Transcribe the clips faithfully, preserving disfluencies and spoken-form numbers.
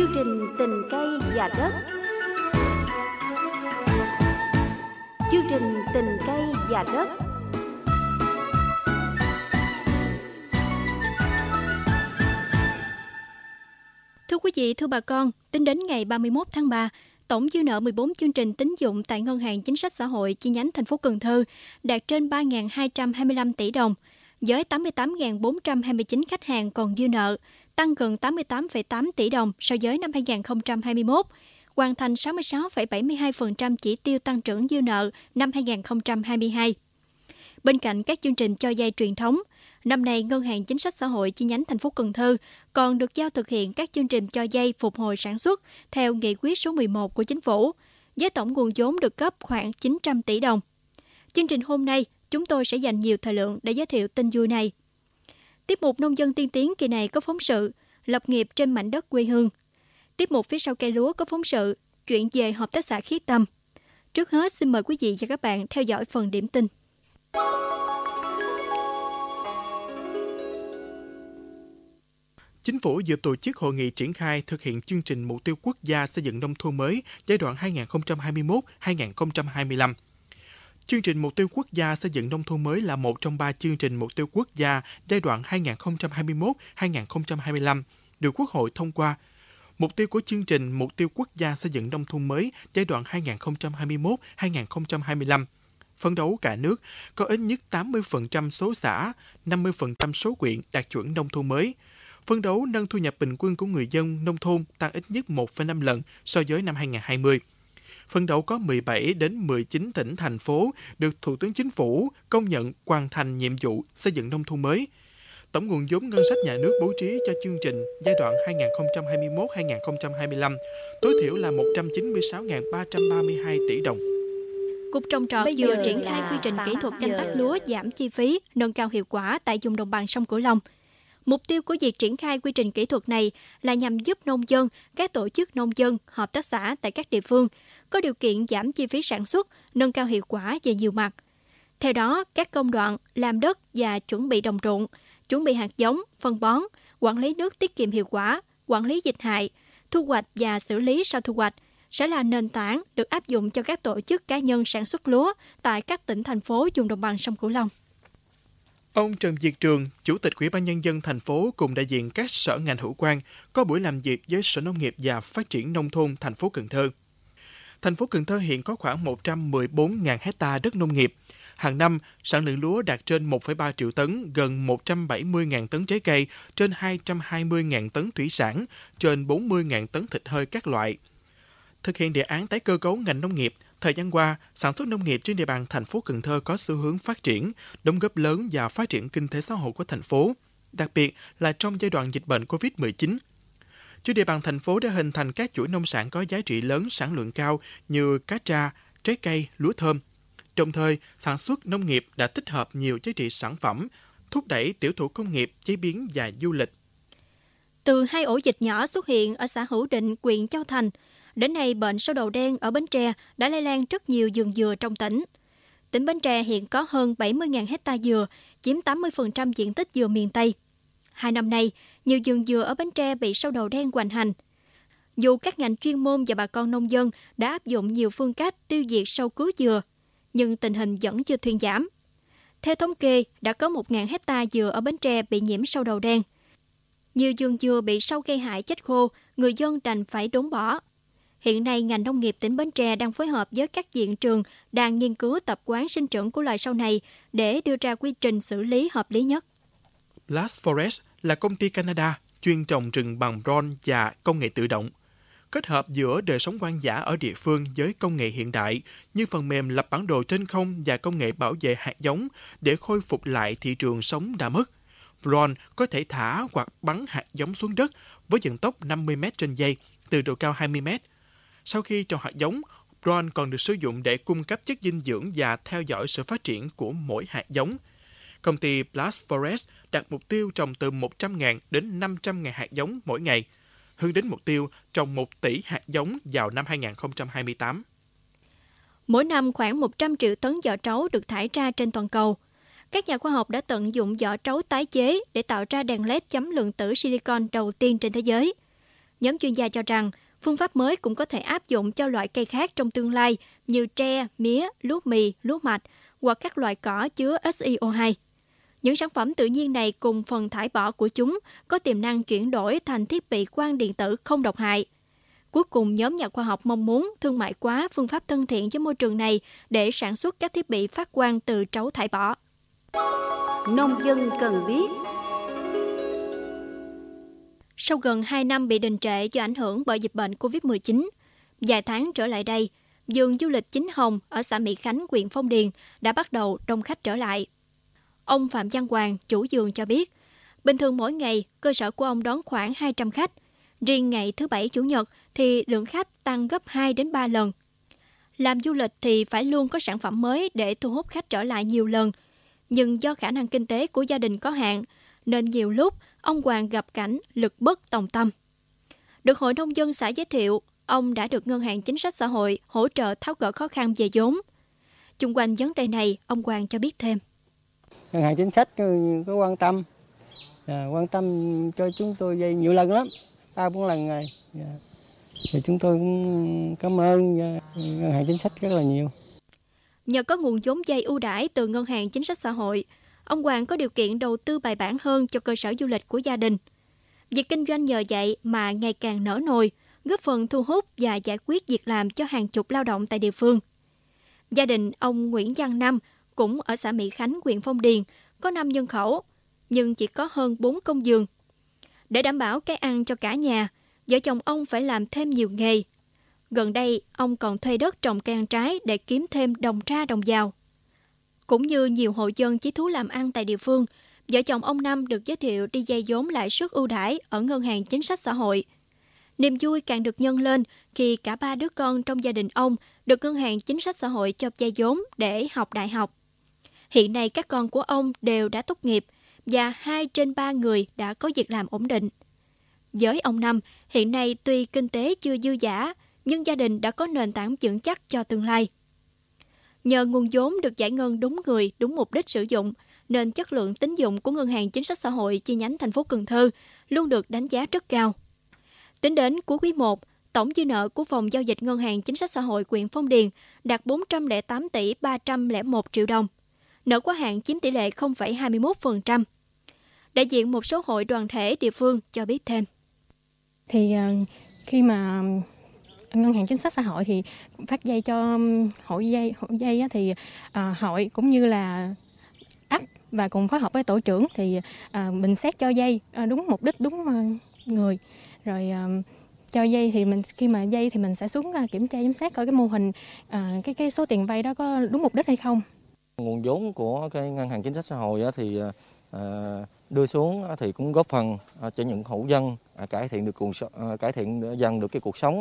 Chương trình Tình cây và đất. Chương trình Tình cây và đất. Thưa quý vị, thưa bà con, tính đến ngày ba mươi mốt tháng ba, tổng dư nợ mười bốn chương trình tín dụng tại Ngân hàng Chính sách Xã hội chi nhánh thành phố Cần Thơ đạt trên ba nghìn hai trăm hai mươi lăm tỷ đồng, với tám mươi tám nghìn bốn trăm hai mươi chín khách hàng còn dư nợ, tăng gần tám mươi tám phẩy tám tỷ đồng so với năm hai nghìn không trăm hai mươi mốt, hoàn thành sáu mươi sáu phẩy bảy mươi hai phần trăm chỉ tiêu tăng trưởng dư nợ năm hai nghìn không trăm hai mươi hai. Bên cạnh các chương trình cho vay truyền thống, năm nay Ngân hàng Chính sách Xã hội chi nhánh thành phố Cần Thơ còn được giao thực hiện các chương trình cho vay phục hồi sản xuất theo nghị quyết số mười một của Chính phủ, với tổng nguồn vốn được cấp khoảng chín trăm tỷ đồng. Chương trình hôm nay, chúng tôi sẽ dành nhiều thời lượng để giới thiệu tin vui này. Tiết mục Nông dân tiên tiến kỳ này có phóng sự lập nghiệp trên mảnh đất quê hương. Tiết mục Phía sau cây lúa có phóng sự chuyện về hợp tác xã Khiết Tâm. Trước hết, xin mời quý vị và các bạn theo dõi phần điểm tin. Chính phủ vừa tổ chức hội nghị triển khai thực hiện chương trình mục tiêu quốc gia xây dựng nông thôn mới giai đoạn hai nghìn không trăm hai mươi mốt đến hai nghìn không trăm hai mươi lăm. Chương trình mục tiêu quốc gia xây dựng nông thôn mới là một trong ba chương trình mục tiêu quốc gia giai đoạn hai nghìn không trăm hai mươi mốt đến hai nghìn không trăm hai mươi lăm được Quốc hội thông qua. Mục tiêu của chương trình mục tiêu quốc gia xây dựng nông thôn mới giai đoạn hai nghìn không trăm hai mươi mốt đến hai nghìn không trăm hai mươi lăm phấn đấu cả nước có ít nhất tám mươi phần trăm số xã, năm mươi phần trăm số huyện đạt chuẩn nông thôn mới. Phấn đấu nâng thu nhập bình quân của người dân nông thôn tăng ít nhất một phẩy năm lần so với năm hai nghìn không trăm hai mươi. Phấn đấu có mười bảy đến mười chín tỉnh, thành phố được Thủ tướng Chính phủ công nhận hoàn thành nhiệm vụ xây dựng nông thôn mới. Tổng nguồn vốn ngân sách nhà nước bố trí cho chương trình giai đoạn hai nghìn không trăm hai mươi mốt đến hai nghìn không trăm hai mươi lăm tối thiểu là một trăm chín mươi sáu nghìn ba trăm ba mươi hai tỷ đồng. Cục Trồng trọt vừa triển khai quy trình kỹ thuật canh tác lúa giảm chi phí, nâng cao hiệu quả tại vùng đồng bằng sông Cửu Long. Mục tiêu của việc triển khai quy trình kỹ thuật này là nhằm giúp nông dân, các tổ chức nông dân, hợp tác xã tại các địa phương có điều kiện giảm chi phí sản xuất, nâng cao hiệu quả về nhiều mặt. Theo đó, các công đoạn làm đất và chuẩn bị đồng ruộng, chuẩn bị hạt giống, phân bón, quản lý nước tiết kiệm hiệu quả, quản lý dịch hại, thu hoạch và xử lý sau thu hoạch sẽ là nền tảng được áp dụng cho các tổ chức cá nhân sản xuất lúa tại các tỉnh, thành phố vùng đồng bằng sông Cửu Long. Ông Trần Việt Trường, Chủ tịch Ủy ban Nhân dân thành phố cùng đại diện các sở ngành hữu quan có buổi làm việc với Sở Nông nghiệp và Phát triển Nông thôn thành phố Cần Thơ. Thành phố Cần Thơ hiện có khoảng một trăm mười bốn nghìn hectare đất nông nghiệp. Hàng năm, sản lượng lúa đạt trên một phẩy ba triệu tấn, gần một trăm bảy mươi nghìn tấn trái cây, trên hai trăm hai mươi nghìn tấn thủy sản, trên bốn mươi nghìn tấn thịt hơi các loại. Thực hiện đề án tái cơ cấu ngành nông nghiệp, thời gian qua, sản xuất nông nghiệp trên địa bàn thành phố Cần Thơ có xu hướng phát triển, đóng góp lớn vào phát triển kinh tế xã hội của thành phố, đặc biệt là trong giai đoạn dịch bệnh covid mười chín. Trên địa bàn thành phố đã hình thành các chuỗi nông sản có giá trị lớn, sản lượng cao như cá tra, trái cây, lúa thơm. Đồng thời, sản xuất nông nghiệp đã tích hợp nhiều giá trị sản phẩm, thúc đẩy tiểu thủ công nghiệp, chế biến và du lịch. Từ hai ổ dịch nhỏ xuất hiện ở xã Hữu Định, huyện Châu Thành, đến nay bệnh sâu đầu đen ở Bến Tre đã lây lan rất nhiều vườn dừa trong tỉnh. Tỉnh Bến Tre hiện có hơn bảy mươi nghìn hectare dừa, chiếm tám mươi phần trăm diện tích dừa miền Tây. Hai năm nay, nhiều vườn dừa ở Bến Tre bị sâu đầu đen hoành hành. Dù các ngành chuyên môn và bà con nông dân đã áp dụng nhiều phương cách tiêu diệt sâu cứu dừa, nhưng tình hình vẫn chưa thuyên giảm. Theo thống kê, đã có một nghìn hectare dừa ở Bến Tre bị nhiễm sâu đầu đen. Nhiều vườn dừa bị sâu gây hại chết khô, người dân đành phải đốn bỏ. Hiện nay, ngành nông nghiệp tỉnh Bến Tre đang phối hợp với các viện trường đang nghiên cứu tập quán sinh trưởng của loài sâu này để đưa ra quy trình xử lý hợp lý nhất. Blast Forest là công ty Canada chuyên trồng rừng bằng drone và công nghệ tự động, kết hợp giữa đời sống hoang dã ở địa phương với công nghệ hiện đại như phần mềm lập bản đồ trên không và công nghệ bảo vệ hạt giống để khôi phục lại thị trường sống đã mất. Drone có thể thả hoặc bắn hạt giống xuống đất với vận tốc năm mươi mét trên giây từ độ cao hai mươi mét. Sau khi trồng hạt giống, drone còn được sử dụng để cung cấp chất dinh dưỡng và theo dõi sự phát triển của mỗi hạt giống. Công ty Blast Forest đặt mục tiêu trồng từ một trăm nghìn đến năm trăm nghìn hạt giống mỗi ngày, hướng đến mục tiêu trồng một tỷ hạt giống vào năm hai nghìn không trăm hai mươi tám. Mỗi năm khoảng một trăm triệu tấn vỏ trấu được thải ra trên toàn cầu. Các nhà khoa học đã tận dụng vỏ trấu tái chế để tạo ra đèn led chấm lượng tử silicon đầu tiên trên thế giới. Nhóm chuyên gia cho rằng, phương pháp mới cũng có thể áp dụng cho loại cây khác trong tương lai như tre, mía, lúa mì, lúa mạch hoặc các loại cỏ chứa ét i ô hai. Những sản phẩm tự nhiên này cùng phần thải bỏ của chúng có tiềm năng chuyển đổi thành thiết bị quang điện tử không độc hại. Cuối cùng, nhóm nhà khoa học mong muốn thương mại hóa phương pháp thân thiện với môi trường này để sản xuất các thiết bị phát quang từ trấu thải bỏ. Nông dân cần biết. Sau gần hai năm bị đình trệ do ảnh hưởng bởi dịch bệnh covid mười chín, vài tháng trở lại đây, vườn du lịch Chính Hồng ở xã Mỹ Khánh, huyện Phong Điền đã bắt đầu đông khách trở lại. Ông Phạm Văn Hoàng, chủ vườn cho biết, bình thường mỗi ngày cơ sở của ông đón khoảng hai trăm khách. Riêng ngày thứ Bảy, Chủ nhật thì lượng khách tăng gấp hai đến ba lần. Làm du lịch thì phải luôn có sản phẩm mới để thu hút khách trở lại nhiều lần. Nhưng do khả năng kinh tế của gia đình có hạn, nên nhiều lúc ông Hoàng gặp cảnh lực bất tòng tâm. Được Hội Nông dân xã giới thiệu, ông đã được Ngân hàng Chính sách Xã hội hỗ trợ tháo gỡ khó khăn về vốn. Chung quanh vấn đề này, ông Hoàng cho biết thêm. Ngân hàng Chính sách có quan tâm, à, quan tâm cho chúng tôi vay nhiều lần lắm, ba bốn lần rồi. Thì chúng tôi cũng cảm ơn Ngân hàng Chính sách rất là nhiều. Nhờ có nguồn vốn vay ưu đãi từ Ngân hàng Chính sách Xã hội, ông Hoàng có điều kiện đầu tư bài bản hơn cho cơ sở du lịch của gia đình. Việc kinh doanh nhờ vậy mà ngày càng nở nồi, góp phần thu hút và giải quyết việc làm cho hàng chục lao động tại địa phương. Gia đình ông Nguyễn Văn Năm cũng ở xã Mỹ Khánh, huyện Phong Điền, có năm nhân khẩu, nhưng chỉ có hơn bốn công vườn. Để đảm bảo cái ăn cho cả nhà, vợ chồng ông phải làm thêm nhiều nghề. Gần đây, ông còn thuê đất trồng cây ăn trái để kiếm thêm đồng ra đồng vào. Cũng như nhiều hộ dân chí thú làm ăn tại địa phương, vợ chồng ông Năm được giới thiệu đi vay vốn lãi suất ưu đãi ở Ngân hàng Chính sách Xã hội. Niềm vui càng được nhân lên khi cả ba đứa con trong gia đình ông được Ngân hàng Chính sách Xã hội cho vay vốn để học đại học. Hiện nay các con của ông đều đã tốt nghiệp và hai trên ba người đã có việc làm ổn định. Với ông Năm, hiện nay tuy kinh tế chưa dư dả, nhưng gia đình đã có nền tảng vững chắc cho tương lai. Nhờ nguồn vốn được giải ngân đúng người, đúng mục đích sử dụng, nên chất lượng tín dụng của Ngân hàng Chính sách Xã hội chi nhánh thành phố Cần Thơ luôn được đánh giá rất cao. Tính đến cuối quý một, tổng dư nợ của phòng giao dịch Ngân hàng Chính sách Xã hội huyện Phong Điền đạt bốn trăm lẻ tám tỷ ba trăm lẻ một triệu đồng. Nợ quá hạn chiếm tỷ lệ không phẩy hai mươi mốt phần trăm. Đại diện một số hội đoàn thể địa phương cho biết thêm. Thì khi mà Ngân hàng Chính sách Xã hội thì phát dây cho hội dây, hội dây thì à, hội cũng như là ấp và cùng phối hợp với tổ trưởng thì à, mình xét cho dây à, đúng mục đích, đúng người. Rồi à, cho dây thì mình khi mà dây thì mình sẽ xuống à, kiểm tra giám sát coi cái mô hình à, cái cái số tiền vay đó có đúng mục đích hay không. Nguồn vốn của cái Ngân hàng Chính sách Xã hội thì à, đưa xuống thì cũng góp phần cho những hộ dân cải thiện được cuộc cải thiện dần được cái cuộc sống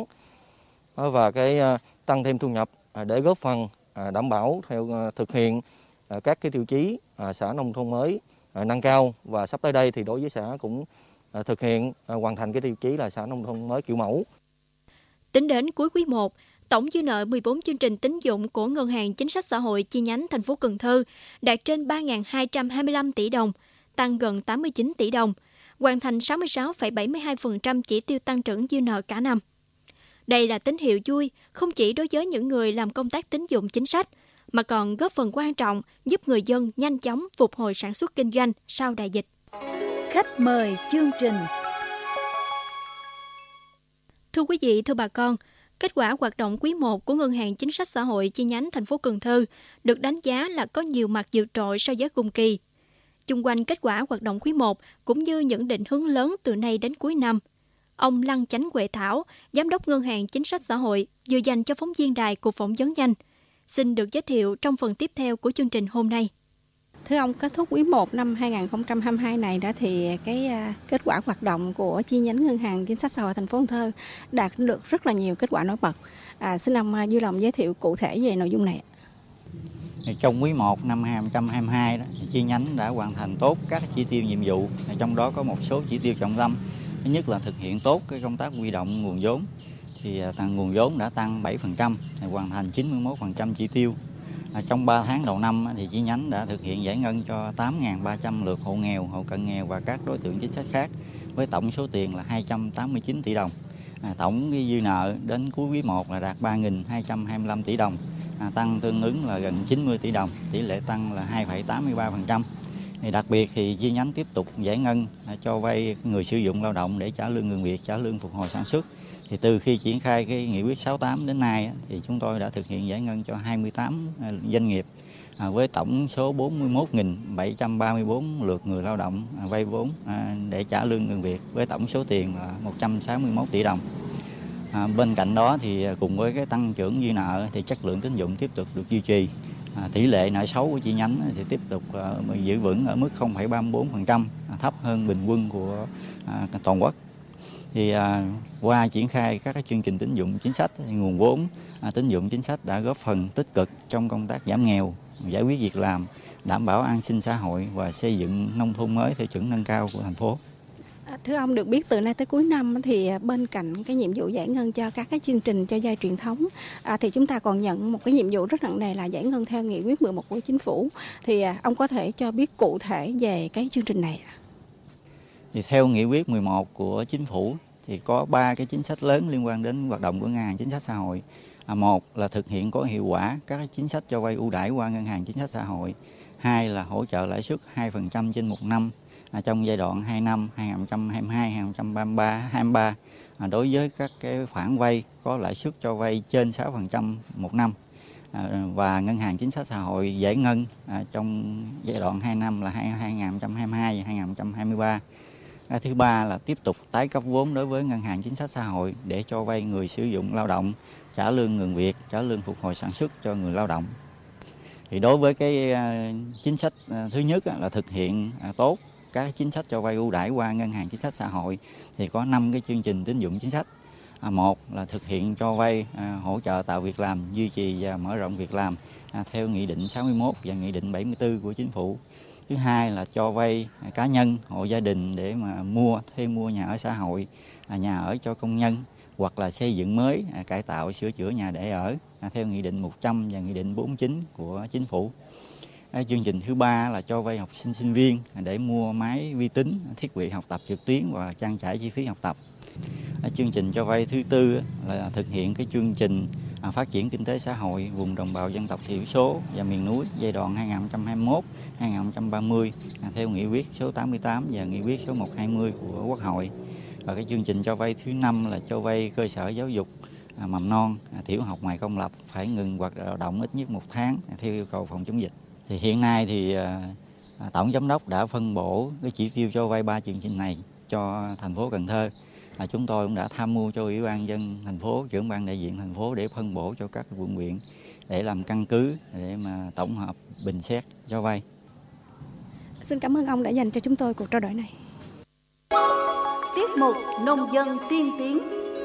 và cái tăng thêm thu nhập để góp phần đảm bảo theo thực hiện các cái tiêu chí xã nông thôn mới nâng cao, và sắp tới đây thì đối với xã cũng thực hiện hoàn thành cái tiêu chí là xã nông thôn mới kiểu mẫu. Tính đến cuối quý một, tổng dư nợ mười bốn chương trình tín dụng của Ngân hàng Chính sách Xã hội chi nhánh thành phố Cần Thơ đạt trên ba nghìn hai trăm hai mươi lăm tỷ đồng, tăng gần tám mươi chín tỷ đồng, hoàn thành sáu mươi sáu phẩy bảy mươi hai phần trăm chỉ tiêu tăng trưởng dư nợ cả năm. Đây là tín hiệu vui không chỉ đối với những người làm công tác tín dụng chính sách, mà còn góp phần quan trọng giúp người dân nhanh chóng phục hồi sản xuất kinh doanh sau đại dịch. Khách mời chương trình. Thưa quý vị, thưa bà con, kết quả hoạt động quý một của Ngân hàng Chính sách Xã hội chi nhánh thành phố Cần Thơ được đánh giá là có nhiều mặt vượt trội so với cùng kỳ. Chung quanh kết quả hoạt động quý một cũng như những định hướng lớn từ nay đến cuối năm, ông Lăng Chánh Huệ Thảo, Giám đốc Ngân hàng Chính sách Xã hội, vừa dành cho phóng viên đài cuộc phỏng vấn nhanh, xin được giới thiệu trong phần tiếp theo của chương trình hôm nay. Thưa ông, kết thúc quý một năm hai nghìn không trăm hai mươi hai này đó thì cái kết quả hoạt động của chi nhánh Ngân hàng Chính sách Xã hội thành phố Cần Thơ đạt được rất là nhiều kết quả nổi bật. À, xin ông vui lòng giới thiệu cụ thể về nội dung này. Trong quý một năm hai nghìn không trăm hai mươi hai, đó, chi nhánh đã hoàn thành tốt các chỉ tiêu nhiệm vụ, trong đó có một số chỉ tiêu trọng tâm. Thứ nhất là thực hiện tốt cái công tác huy động nguồn vốn, thì tăng nguồn vốn đã tăng bảy phần trăm, hoàn thành chín mươi mốt phần trăm chỉ tiêu. Trong ba tháng đầu năm thì chi nhánh đã thực hiện giải ngân cho tám nghìn ba trăm lượt hộ nghèo, hộ cận nghèo và các đối tượng chính sách khác với tổng số tiền là hai trăm tám mươi chín tỷ đồng. À, tổng cái dư nợ đến cuối quý một là đạt ba nghìn hai trăm hai mươi lăm tỷ đồng, à, tăng tương ứng là gần chín mươi tỷ đồng, tỷ lệ tăng là hai phẩy tám mươi ba phần trăm. Thì đặc biệt thì chi nhánh tiếp tục giải ngân à, cho vay người sử dụng lao động để trả lương ngừng việc, trả lương phục hồi sản xuất. Thì từ khi triển khai cái nghị quyết sáu mươi tám đến nay thì chúng tôi đã thực hiện giải ngân cho hai mươi tám doanh nghiệp à, với tổng số bốn mươi mốt nghìn bảy trăm ba mươi tư lượt người lao động à, vay vốn à, để trả lương ngừng việc với tổng số tiền là một trăm sáu mươi mốt tỷ đồng. À, bên cạnh đó thì cùng với cái tăng trưởng dư nợ thì chất lượng tín dụng tiếp tục được duy trì. À, tỷ lệ nợ xấu của chi nhánh thì tiếp tục uh, giữ vững ở mức không phẩy ba mươi tư phần trăm, à, thấp hơn bình quân của à, toàn quốc. Thì à, qua triển khai các cái chương trình tín dụng chính sách, thì nguồn vốn à, tín dụng chính sách đã góp phần tích cực trong công tác giảm nghèo, giải quyết việc làm, đảm bảo an sinh xã hội và xây dựng nông thôn mới theo chuẩn nâng cao của thành phố. Thưa ông, được biết từ nay tới cuối năm thì bên cạnh cái nhiệm vụ giải ngân cho các cái chương trình cho vay truyền thống à, thì chúng ta còn nhận một cái nhiệm vụ rất nặng nề là giải ngân theo nghị quyết mười một của chính phủ. Thì à, ông có thể cho biết cụ thể về cái chương trình này? Thì theo nghị quyết mười một của chính phủ thì có ba cái chính sách lớn liên quan đến hoạt động của ngân hàng chính sách xã hội. À, một là thực hiện có hiệu quả các cái chính sách cho vay ưu đãi qua ngân hàng chính sách xã hội. Hai là hỗ trợ lãi suất hai phần trăm trên một năm à, trong giai đoạn hai năm hai nghìn không trăm hai mươi hai đến hai nghìn không trăm ba mươi ba, hai mươi ba à, đối với các cái khoản vay có lãi suất cho vay trên sáu phần trăm một năm. À, và ngân hàng chính sách xã hội giải ngân à, trong giai đoạn hai năm là hai nghìn không trăm hai mươi hai và hai nghìn không trăm hai mươi ba. À, thứ ba là tiếp tục tái cấp vốn đối với ngân hàng chính sách xã hội để cho vay người sử dụng lao động, trả lương ngừng việc, trả lương phục hồi sản xuất cho người lao động. Thì đối với cái uh, chính sách uh, thứ nhất uh, là thực hiện uh, tốt các chính sách cho vay ưu đãi qua ngân hàng chính sách xã hội thì có năm cái chương trình tín dụng chính sách. À, một là thực hiện cho vay à, hỗ trợ tạo việc làm, duy trì và mở rộng việc làm à, theo nghị định sáu mươi mốt và nghị định bảy mươi tư của chính phủ. Thứ hai là cho vay à, cá nhân, hộ gia đình để mà mua thuê mua nhà ở xã hội, à, nhà ở cho công nhân hoặc là xây dựng mới, à, cải tạo sửa chữa nhà để ở à, theo nghị định một trăm và nghị định bốn mươi chín của chính phủ. À, chương trình thứ ba là cho vay học sinh sinh viên à, để mua máy vi tính, thiết bị học tập trực tuyến và trang trải chi phí học tập. À, chương trình cho vay thứ tư là thực hiện cái chương trình à, phát triển kinh tế xã hội vùng đồng bào dân tộc thiểu số và miền núi giai đoạn hai nghìn không trăm hai mươi mốt đến hai nghìn không trăm ba mươi à, theo nghị quyết số tám mươi tám và nghị quyết số một trăm hai mươi của Quốc hội. Và cái chương trình cho vay thứ năm là cho vay cơ sở giáo dục à, mầm non, à, tiểu học ngoài công lập phải ngừng hoạt động ít nhất một tháng à, theo yêu cầu phòng chống dịch. Thì hiện nay thì à, Tổng Giám đốc đã phân bổ cái chỉ tiêu cho vay ba chương trình này cho thành phố Cần Thơ. À, chúng tôi cũng đã tham mưu cho Ủy ban nhân dân thành phố, trưởng ban đại diện thành phố để phân bổ cho các quận huyện để làm căn cứ để mà tổng hợp bình xét cho vay. Xin cảm ơn ông đã dành cho chúng tôi cuộc trao đổi này. Tiết mục Nông dân tiên tiến.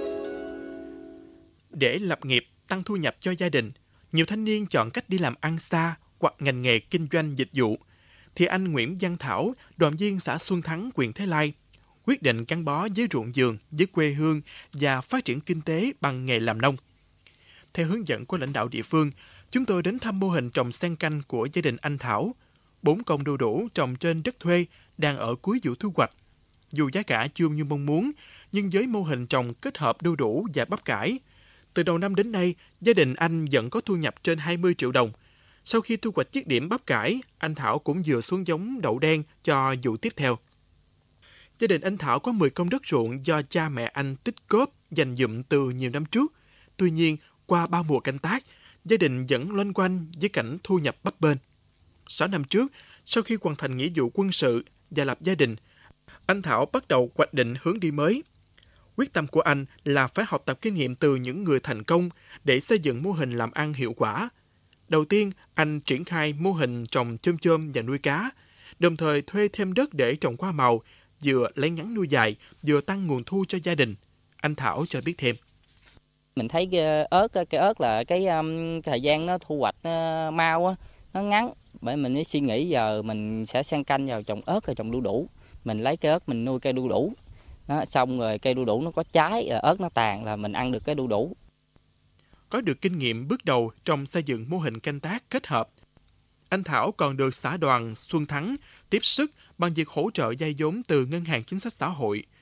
Để lập nghiệp, tăng thu nhập cho gia đình, nhiều thanh niên chọn cách đi làm ăn xa hoặc ngành nghề kinh doanh dịch vụ. Thì anh Nguyễn Văn Thảo, đoàn viên xã Xuân Thắng, huyện Thới Lai, quyết định gắn bó với ruộng vườn, với quê hương và phát triển kinh tế bằng nghề làm nông. Theo hướng dẫn của lãnh đạo địa phương, chúng tôi đến thăm mô hình trồng sen canh của gia đình anh Thảo. Bốn công đu đủ trồng trên đất thuê đang ở cuối vụ thu hoạch. Dù giá cả chưa như mong muốn, nhưng với mô hình trồng kết hợp đu đủ và bắp cải, từ đầu năm đến nay, gia đình anh vẫn có thu nhập trên hai mươi triệu đồng. Sau khi thu hoạch chiếc điểm bắp cải, anh Thảo cũng vừa xuống giống đậu đen cho vụ tiếp theo. Gia đình anh Thảo có mười công đất ruộng do cha mẹ anh tích góp dành dụm từ nhiều năm trước. Tuy nhiên, qua ba mùa canh tác, gia đình vẫn loanh quanh với cảnh thu nhập bấp bênh. Sáu năm trước, sau khi hoàn thành nghĩa vụ quân sự và lập gia đình, anh Thảo bắt đầu hoạch định hướng đi mới. Quyết tâm của anh là phải học tập kinh nghiệm từ những người thành công để xây dựng mô hình làm ăn hiệu quả. Đầu tiên, anh triển khai mô hình trồng chôm chôm và nuôi cá, đồng thời thuê thêm đất để trồng hoa màu, vừa lấy ngắn nuôi dài, vừa tăng nguồn thu cho gia đình. Anh Thảo cho biết thêm. Mình thấy cái ớt, cái ớt là cái um, thời gian nó thu hoạch uh, mau á, nó ngắn. Bởi mình mới suy nghĩ giờ mình sẽ xen canh vào trồng ớt rồi trồng đu đủ. Mình lấy cái ớt mình nuôi cây đu đủ. Đó, xong rồi cây đu đủ nó có trái, ớt nó tàn là mình ăn được cái đu đủ. Có được kinh nghiệm bước đầu trong xây dựng mô hình canh tác kết hợp, anh Thảo còn được xã đoàn Xuân Thắng tiếp sức bằng việc hỗ trợ vay vốn từ Ngân hàng Chính sách Xã hội.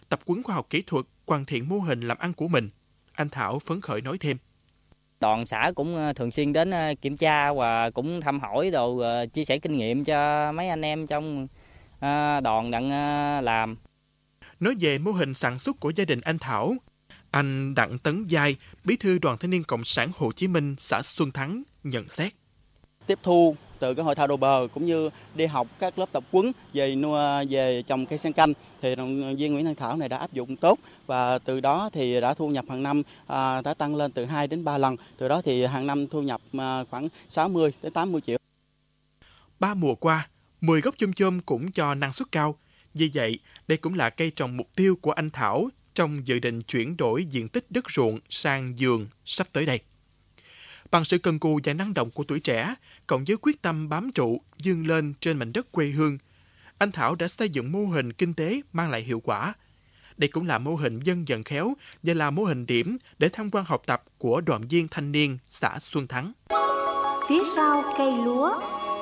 tập huấn khoa học kỹ thuật, hoàn thiện mô hình làm ăn của mình. Anh Thảo phấn khởi nói thêm. Toàn xã cũng thường xuyên đến kiểm tra và cũng thăm hỏi đồ chia sẻ kinh nghiệm cho mấy anh em trong đoàn đang làm. Nói về mô hình sản xuất của gia đình anh Thảo, anh Đặng Tấn Giai, Bí thư Đoàn Thanh niên Cộng sản Hồ Chí Minh, xã Xuân Thắng nhận xét. Tiếp thu từ cái hội thao đồ bờ cũng như đi học các lớp tập huấn về nuôi về trồng cây sen canh thì đồng viên Nguyễn Thanh Thảo này đã áp dụng tốt và từ đó thì đã thu nhập hàng năm à, đã tăng lên từ hai đến ba lần. Từ đó thì hàng năm thu nhập à, khoảng sáu mươi đến tám mươi triệu. Ba mùa qua, mười gốc chôm chôm cũng cho năng suất cao. Vì vậy, đây cũng là cây trồng mục tiêu của anh Thảo trong dự định chuyển đổi diện tích đất ruộng sang vườn sắp tới đây. Bằng sự cần cù và năng động của tuổi trẻ, cộng với quyết tâm bám trụ, vươn lên trên mảnh đất quê hương, anh Thảo đã xây dựng mô hình kinh tế mang lại hiệu quả. Đây cũng là mô hình dân vận khéo và là mô hình điểm để tham quan học tập của đoàn viên thanh niên xã Xuân Thắng. Phía sau cây lúa.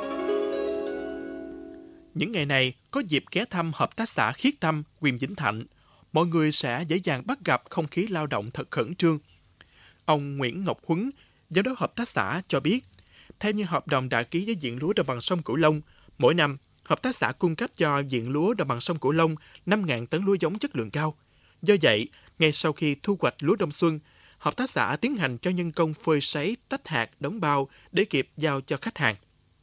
Những ngày này, có dịp ghé thăm hợp tác xã Khiết Tâm, huyện Vĩnh Thạnh, mọi người sẽ dễ dàng bắt gặp không khí lao động thật khẩn trương. Ông Nguyễn Ngọc Huấn, giám đốc hợp tác xã cho biết, theo như hợp đồng đã ký với viện lúa đồng bằng sông Cửu Long, mỗi năm, hợp tác xã cung cấp cho viện lúa đồng bằng sông Cửu Long năm nghìn tấn lúa giống chất lượng cao. Do vậy, ngay sau khi thu hoạch lúa đông xuân, hợp tác xã tiến hành cho nhân công phơi sấy, tách hạt, đóng bao để kịp giao cho khách hàng.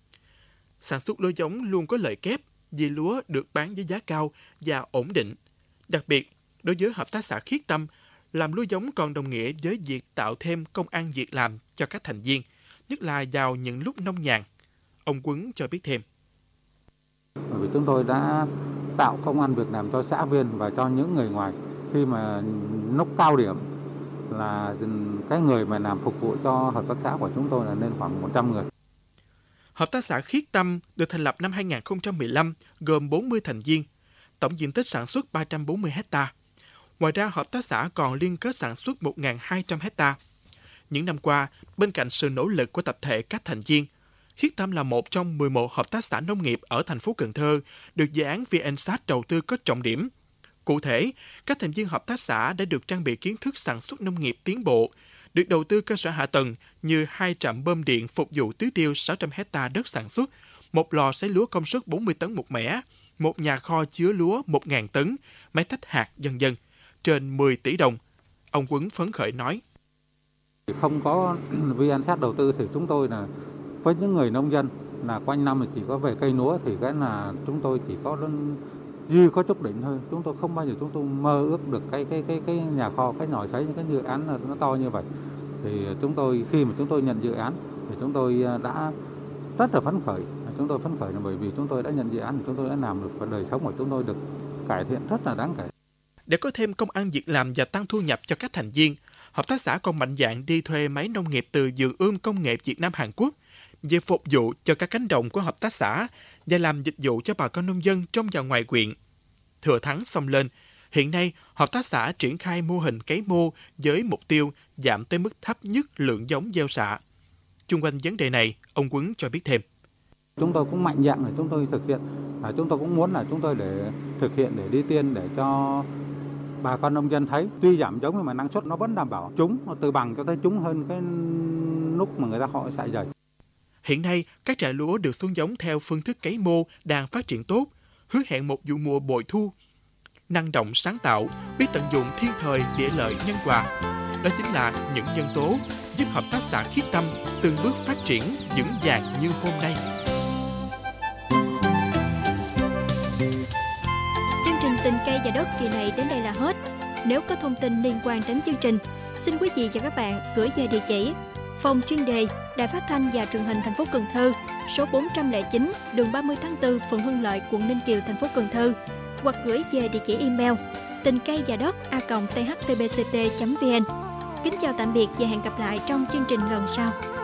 Sản xuất lúa giống luôn có lợi kép vì lúa được bán với giá cao và ổn định. Đặc biệt, đối với hợp tác xã Khiết Tâm, làm lúa giống còn đồng nghĩa với việc tạo thêm công ăn việc làm cho các thành viên, nhất là vào những lúc nông nhàn. Ông Quấn cho biết thêm. Bởi vì chúng tôi đã tạo công ăn việc làm cho xã viên và cho những người ngoài khi mà lúc cao điểm là cái người mà làm phục vụ cho hợp tác xã của chúng tôi là lên khoảng một trăm người. Hợp tác xã Khiết Tâm được thành lập năm hai nghìn không trăm mười lăm, gồm bốn mươi thành viên, tổng diện tích sản xuất ba trăm bốn mươi héc ta. Ngoài ra, hợp tác xã còn liên kết sản xuất một nghìn hai trăm héc ta. Những năm qua, bên cạnh sự nỗ lực của tập thể các thành viên, Khiết Tâm là một trong mười một hợp tác xã nông nghiệp ở thành phố Cần Thơ được dự án vê en ét a tê đầu tư có trọng điểm. Cụ thể, các thành viên hợp tác xã đã được trang bị kiến thức sản xuất nông nghiệp tiến bộ, được đầu tư cơ sở hạ tầng như hai trạm bơm điện phục vụ tưới tiêu sáu trăm héc ta đất sản xuất, một lò sấy lúa công suất bốn mươi tấn một mẻ, một nhà kho chứa lúa một nghìn tấn, máy tách hạt, vân vân, trên mười tỷ đồng. Ông Quấn phấn khởi nói. Không có vê en ét a tê đầu tư thì chúng tôi là với những người nông dân là quanh năm chỉ có về cây lúa thì cái là chúng tôi chỉ có dư có chút đỉnh thôi. Chúng tôi không bao giờ chúng tôi mơ ước được cái cái cái cái nhà kho, cái nồi sấy, những cái dự án nó to như vậy. Thì chúng tôi khi mà chúng tôi nhận dự án thì chúng tôi đã rất là phấn khởi. Chúng tôi phấn khởi là bởi vì chúng tôi đã nhận dự án, chúng tôi đã làm được và đời sống của chúng tôi được cải thiện rất là đáng kể. Để có thêm công ăn việc làm và tăng thu nhập cho các thành viên, hợp tác xã còn mạnh dạn đi thuê máy nông nghiệp từ vườn ươm công nghệ Việt Nam Hàn Quốc về phục vụ cho các cánh đồng của hợp tác xã và làm dịch vụ cho bà con nông dân trong và ngoài huyện. Thừa thắng xông lên, hiện nay hợp tác xã triển khai mô hình cấy mô với mục tiêu giảm tới mức thấp nhất lượng giống gieo xạ. Chung quanh vấn đề này, ông Quấn cho biết thêm. Chúng tôi cũng mạnh dạn để chúng tôi thực hiện, à, chúng tôi cũng muốn là chúng tôi để thực hiện để đi tiên để cho bà con nông dân thấy tuy giảm giống nhưng mà năng suất nó vẫn đảm bảo, trúng từ bằng cho tới trúng hơn cái lúc mà người ta họ xạ dày. Hiện nay, các trại lúa được xuống giống theo phương thức cấy mô đang phát triển tốt, hứa hẹn một vụ mùa bội thu. Năng động sáng tạo, biết tận dụng thiên thời địa lợi nhân hòa. Đó chính là những nhân tố giúp hợp tác xã Khiết Tâm từng bước phát triển vững vàng như hôm nay. Chương trình Tình cây và đất kỳ này đến đây là hết. Nếu có thông tin liên quan đến chương trình, xin quý vị và các bạn gửi về địa chỉ phòng chuyên đề Đài Phát thanh và Truyền hình thành phố Cần Thơ, số bốn trăm lẻ chín, đường ba mươi tháng tư, phường Hưng Lợi, quận Ninh Kiều, thành phố Cần Thơ, hoặc gửi về địa chỉ email tình cây và đất a còng t h t b c t chấm v n. Kính chào tạm biệt và hẹn gặp lại trong chương trình lần sau.